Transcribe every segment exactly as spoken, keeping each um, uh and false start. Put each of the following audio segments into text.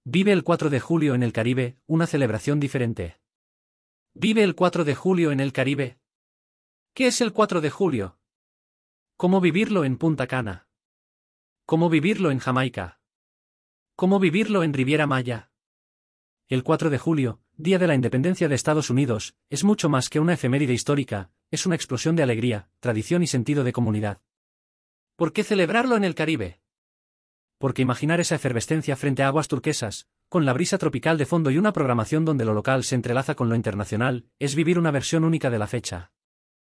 Vive el cuatro de julio en el Caribe, una celebración diferente. Vive el cuatro de julio en el Caribe. ¿Qué es el cuatro de julio? ¿Cómo vivirlo en Punta Cana? ¿Cómo vivirlo en Jamaica? ¿Cómo vivirlo en Riviera Maya? El cuatro de julio, Día de la Independencia de Estados Unidos, es mucho más que una efeméride histórica, es una explosión de alegría, tradición y sentido de comunidad. ¿Por qué celebrarlo en el Caribe? Porque imaginar esa efervescencia frente a aguas turquesas, con la brisa tropical de fondo y una programación donde lo local se entrelaza con lo internacional, es vivir una versión única de la fecha.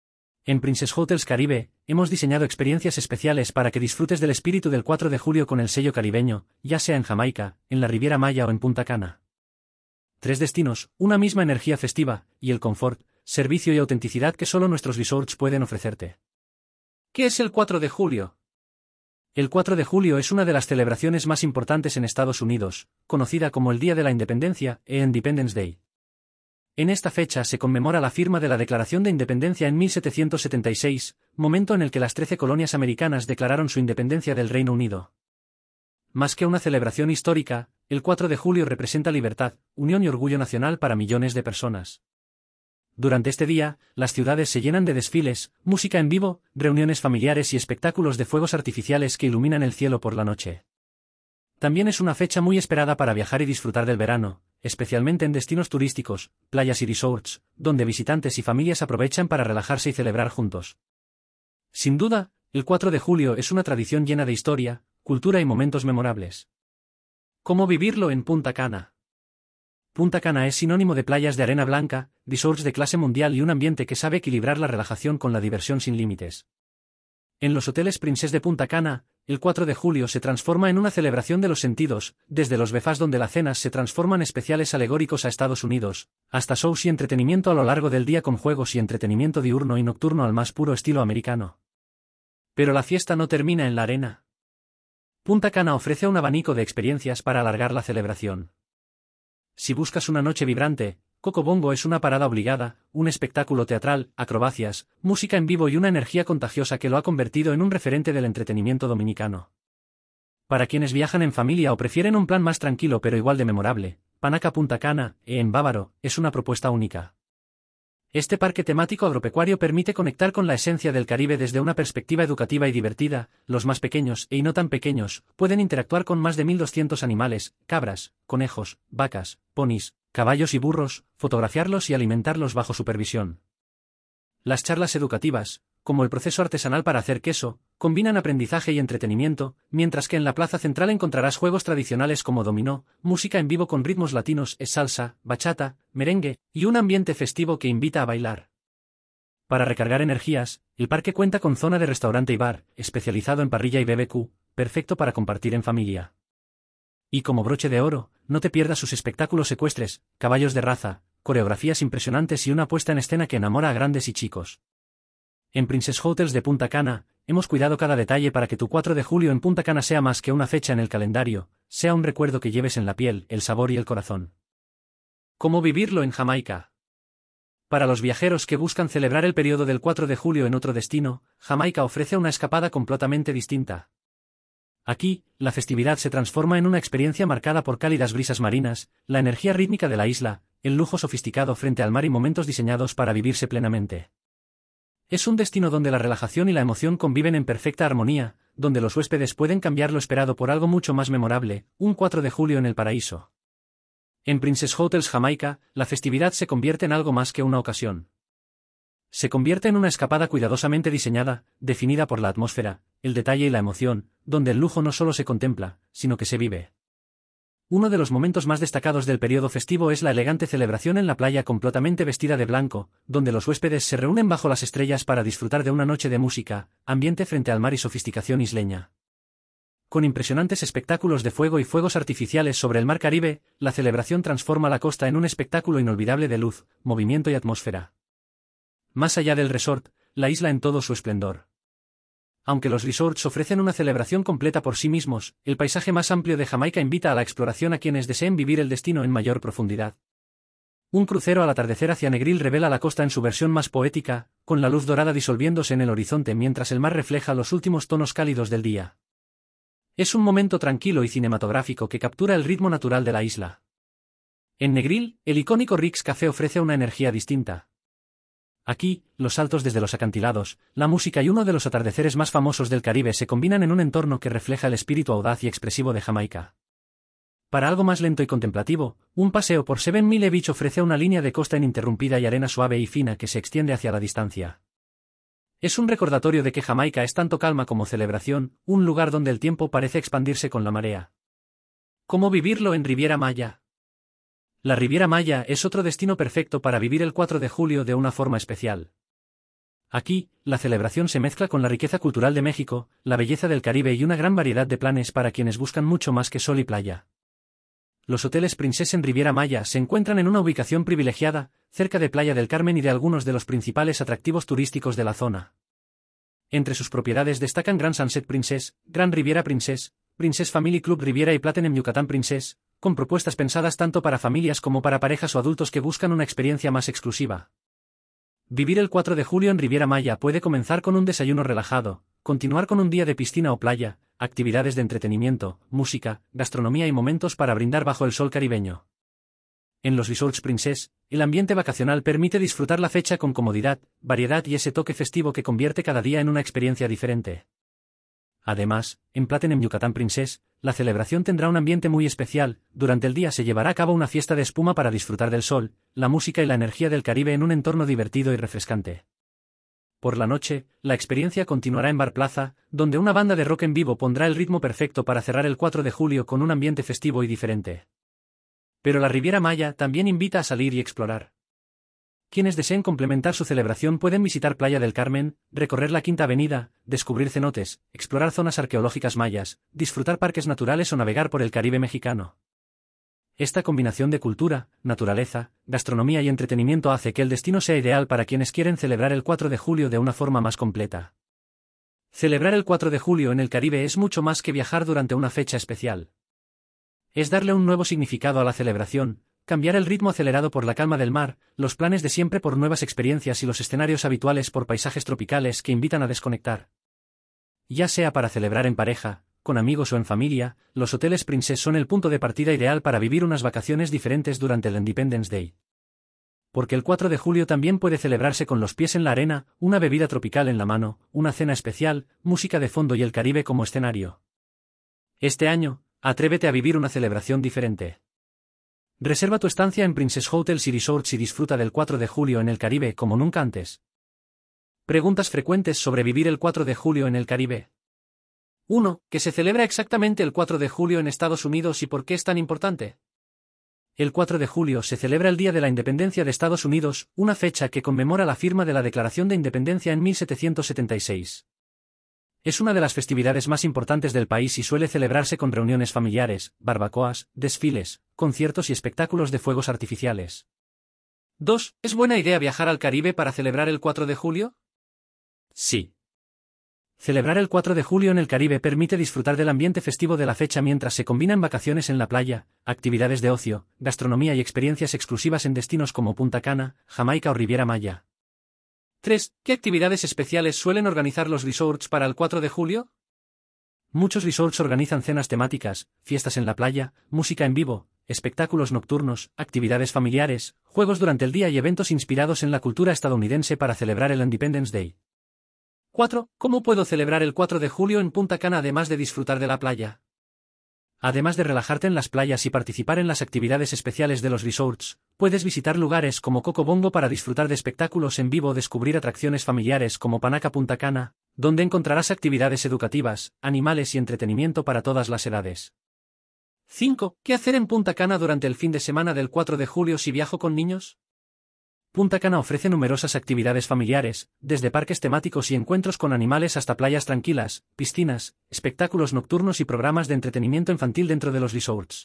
En Princess Hotels Caribe, hemos diseñado experiencias especiales para que disfrutes del espíritu del cuatro de julio con el sello caribeño, ya sea en Jamaica, en la Riviera Maya o en Punta Cana. Tres destinos, una misma energía festiva, y el confort, servicio y autenticidad que solo nuestros resorts pueden ofrecerte. ¿Qué es el cuatro de julio? El cuatro de julio es una de las celebraciones más importantes en Estados Unidos, conocida como el Día de la Independencia, e Independence Day. En esta fecha se conmemora la firma de la Declaración de Independencia en mil setecientos setenta y seis, momento en el que las trece colonias americanas declararon su independencia del Reino Unido. Más que una celebración histórica, el cuatro de julio representa libertad, unión y orgullo nacional para millones de personas. Durante este día, las ciudades se llenan de desfiles, música en vivo, reuniones familiares y espectáculos de fuegos artificiales que iluminan el cielo por la noche. También es una fecha muy esperada para viajar y disfrutar del verano, especialmente en destinos turísticos, playas y resorts, donde visitantes y familias aprovechan para relajarse y celebrar juntos. Sin duda, el cuatro de julio es una tradición llena de historia, cultura y momentos memorables. ¿Cómo vivirlo en Punta Cana? Punta Cana es sinónimo de playas de arena blanca, resorts de clase mundial y un ambiente que sabe equilibrar la relajación con la diversión sin límites. En los hoteles Princess de Punta Cana, el cuatro de julio se transforma en una celebración de los sentidos, desde los buffets donde las cenas se transforman especiales alegóricos a Estados Unidos, hasta shows y entretenimiento a lo largo del día con juegos y entretenimiento diurno y nocturno al más puro estilo americano. Pero la fiesta no termina en la arena. Punta Cana ofrece un abanico de experiencias para alargar la celebración. Si buscas una noche vibrante, Coco Bongo es una parada obligada, un espectáculo teatral, acrobacias, música en vivo y una energía contagiosa que lo ha convertido en un referente del entretenimiento dominicano. Para quienes viajan en familia o prefieren un plan más tranquilo pero igual de memorable, Panaca Punta Cana, en Bávaro, es una propuesta única. Este parque temático agropecuario permite conectar con la esencia del Caribe desde una perspectiva educativa y divertida. Los más pequeños, y no tan pequeños, pueden interactuar con más de mil doscientos animales, cabras, conejos, vacas, ponis, caballos y burros, fotografiarlos y alimentarlos bajo supervisión. Las charlas educativas, como el proceso artesanal para hacer queso, combinan aprendizaje y entretenimiento, mientras que en la plaza central encontrarás juegos tradicionales como dominó, música en vivo con ritmos latinos, salsa, bachata, merengue, y un ambiente festivo que invita a bailar. Para recargar energías, el parque cuenta con zona de restaurante y bar, especializado en parrilla y B B Q, perfecto para compartir en familia. Y como broche de oro, no te pierdas sus espectáculos ecuestres, caballos de raza, coreografías impresionantes y una puesta en escena que enamora a grandes y chicos. En Princess Hotels de Punta Cana, hemos cuidado cada detalle para que tu cuatro de julio en Punta Cana sea más que una fecha en el calendario, sea un recuerdo que lleves en la piel, el sabor y el corazón. ¿Cómo vivirlo en Jamaica? Para los viajeros que buscan celebrar el periodo del cuatro de julio en otro destino, Jamaica ofrece una escapada completamente distinta. Aquí, la festividad se transforma en una experiencia marcada por cálidas brisas marinas, la energía rítmica de la isla, el lujo sofisticado frente al mar y momentos diseñados para vivirse plenamente. Es un destino donde la relajación y la emoción conviven en perfecta armonía, donde los huéspedes pueden cambiar lo esperado por algo mucho más memorable, un cuatro de julio en el paraíso. En Princess Hotels Jamaica, la festividad se convierte en algo más que una ocasión. Se convierte en una escapada cuidadosamente diseñada, definida por la atmósfera, el detalle y la emoción, donde el lujo no solo se contempla, sino que se vive. Uno de los momentos más destacados del periodo festivo es la elegante celebración en la playa completamente vestida de blanco, donde los huéspedes se reúnen bajo las estrellas para disfrutar de una noche de música, ambiente frente al mar y sofisticación isleña. Con impresionantes espectáculos de fuego y fuegos artificiales sobre el mar Caribe, la celebración transforma la costa en un espectáculo inolvidable de luz, movimiento y atmósfera. Más allá del resort, la isla en todo su esplendor. Aunque los resorts ofrecen una celebración completa por sí mismos, el paisaje más amplio de Jamaica invita a la exploración a quienes deseen vivir el destino en mayor profundidad. Un crucero al atardecer hacia Negril revela la costa en su versión más poética, con la luz dorada disolviéndose en el horizonte mientras el mar refleja los últimos tonos cálidos del día. Es un momento tranquilo y cinematográfico que captura el ritmo natural de la isla. En Negril, el icónico Rick's Café ofrece una energía distinta. Aquí, los saltos desde los acantilados, la música y uno de los atardeceres más famosos del Caribe se combinan en un entorno que refleja el espíritu audaz y expresivo de Jamaica. Para algo más lento y contemplativo, un paseo por Seven Mile Beach ofrece una línea de costa ininterrumpida y arena suave y fina que se extiende hacia la distancia. Es un recordatorio de que Jamaica es tanto calma como celebración, un lugar donde el tiempo parece expandirse con la marea. ¿Cómo vivirlo en Riviera Maya? La Riviera Maya es otro destino perfecto para vivir el cuatro de julio de una forma especial. Aquí, la celebración se mezcla con la riqueza cultural de México, la belleza del Caribe y una gran variedad de planes para quienes buscan mucho más que sol y playa. Los hoteles Princess en Riviera Maya se encuentran en una ubicación privilegiada, cerca de Playa del Carmen y de algunos de los principales atractivos turísticos de la zona. Entre sus propiedades destacan Grand Sunset Princess, Grand Riviera Princess, Princess Family Club Riviera y Platinum Yucatán Princess, con propuestas pensadas tanto para familias como para parejas o adultos que buscan una experiencia más exclusiva. Vivir el cuatro de julio en Riviera Maya puede comenzar con un desayuno relajado, continuar con un día de piscina o playa, actividades de entretenimiento, música, gastronomía y momentos para brindar bajo el sol caribeño. En los Resorts Princess, el ambiente vacacional permite disfrutar la fecha con comodidad, variedad y ese toque festivo que convierte cada día en una experiencia diferente. Además, en Platinum Yucatán Princess, la celebración tendrá un ambiente muy especial. Durante el día se llevará a cabo una fiesta de espuma para disfrutar del sol, la música y la energía del Caribe en un entorno divertido y refrescante. Por la noche, la experiencia continuará en Bar Plaza, donde una banda de rock en vivo pondrá el ritmo perfecto para cerrar el cuatro de julio con un ambiente festivo y diferente. Pero la Riviera Maya también invita a salir y explorar. Quienes deseen complementar su celebración pueden visitar Playa del Carmen, recorrer la Quinta Avenida, descubrir cenotes, explorar zonas arqueológicas mayas, disfrutar parques naturales o navegar por el Caribe mexicano. Esta combinación de cultura, naturaleza, gastronomía y entretenimiento hace que el destino sea ideal para quienes quieren celebrar el cuatro de julio de una forma más completa. Celebrar el cuatro de julio en el Caribe es mucho más que viajar durante una fecha especial. Es darle un nuevo significado a la celebración, cambiar el ritmo acelerado por la calma del mar, los planes de siempre por nuevas experiencias y los escenarios habituales por paisajes tropicales que invitan a desconectar. Ya sea para celebrar en pareja, con amigos o en familia, los hoteles Princess son el punto de partida ideal para vivir unas vacaciones diferentes durante el Independence Day. Porque el cuatro de julio también puede celebrarse con los pies en la arena, una bebida tropical en la mano, una cena especial, música de fondo y el Caribe como escenario. Este año, atrévete a vivir una celebración diferente. Reserva tu estancia en Princess Hotels y Resorts y disfruta del cuatro de julio en el Caribe como nunca antes. Preguntas frecuentes sobre vivir el cuatro de julio en el Caribe. uno. ¿Qué se celebra exactamente el cuatro de julio en Estados Unidos y por qué es tan importante? El cuatro de julio se celebra el Día de la Independencia de Estados Unidos, una fecha que conmemora la firma de la Declaración de Independencia en mil setecientos setenta y seis. Es una de las festividades más importantes del país y suele celebrarse con reuniones familiares, barbacoas, desfiles, conciertos y espectáculos de fuegos artificiales. dos. ¿Es buena idea viajar al Caribe para celebrar el cuatro de julio? Sí. Celebrar el cuatro de julio en el Caribe permite disfrutar del ambiente festivo de la fecha mientras se combinan vacaciones en la playa, actividades de ocio, gastronomía y experiencias exclusivas en destinos como Punta Cana, Jamaica o Riviera Maya. tres. ¿Qué actividades especiales suelen organizar los resorts para el cuatro de julio? Muchos resorts organizan cenas temáticas, fiestas en la playa, música en vivo, espectáculos nocturnos, actividades familiares, juegos durante el día y eventos inspirados en la cultura estadounidense para celebrar el Independence Day. cuatro. ¿Cómo puedo celebrar el cuatro de julio en Punta Cana además de disfrutar de la playa? Además de relajarte en las playas y participar en las actividades especiales de los resorts, puedes visitar lugares como Coco Bongo para disfrutar de espectáculos en vivo o descubrir atracciones familiares como Panaca Punta Cana, donde encontrarás actividades educativas, animales y entretenimiento para todas las edades. cinco. ¿Qué hacer en Punta Cana durante el fin de semana del cuatro de julio si viajo con niños? Punta Cana ofrece numerosas actividades familiares, desde parques temáticos y encuentros con animales hasta playas tranquilas, piscinas, espectáculos nocturnos y programas de entretenimiento infantil dentro de los resorts.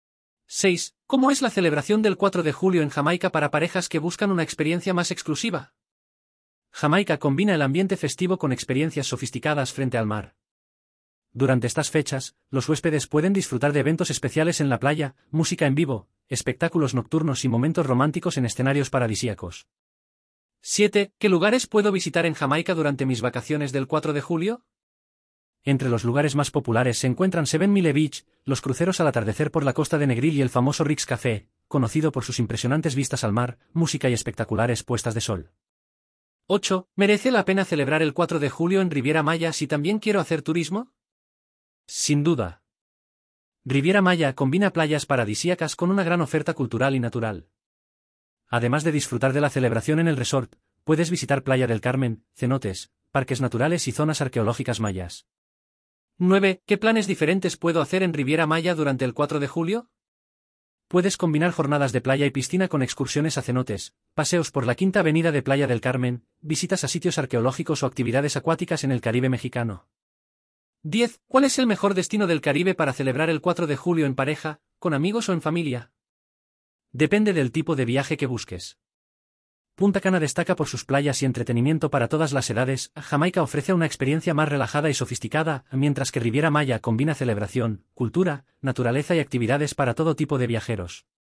seis. ¿Cómo es la celebración del cuatro de julio en Jamaica para parejas que buscan una experiencia más exclusiva? Jamaica combina el ambiente festivo con experiencias sofisticadas frente al mar. Durante estas fechas, los huéspedes pueden disfrutar de eventos especiales en la playa, música en vivo, espectáculos nocturnos y momentos románticos en escenarios paradisíacos. siete. ¿Qué lugares puedo visitar en Jamaica durante mis vacaciones del cuatro de julio? Entre los lugares más populares se encuentran Seven Mile Beach, los cruceros al atardecer por la costa de Negril y el famoso Rick's Café, conocido por sus impresionantes vistas al mar, música y espectaculares puestas de sol. ocho. ¿Merece la pena celebrar el cuatro de julio en Riviera Maya si también quiero hacer turismo? Sin duda. Riviera Maya combina playas paradisíacas con una gran oferta cultural y natural. Además de disfrutar de la celebración en el resort, puedes visitar Playa del Carmen, cenotes, parques naturales y zonas arqueológicas mayas. nueve. ¿Qué planes diferentes puedo hacer en Riviera Maya durante el cuatro de julio? Puedes combinar jornadas de playa y piscina con excursiones a cenotes, paseos por la Quinta Avenida de Playa del Carmen, visitas a sitios arqueológicos o actividades acuáticas en el Caribe mexicano. diez. ¿Cuál es el mejor destino del Caribe para celebrar el cuatro de julio en pareja, con amigos o en familia? Depende del tipo de viaje que busques. Punta Cana destaca por sus playas y entretenimiento para todas las edades. Jamaica ofrece una experiencia más relajada y sofisticada, mientras que Riviera Maya combina celebración, cultura, naturaleza y actividades para todo tipo de viajeros.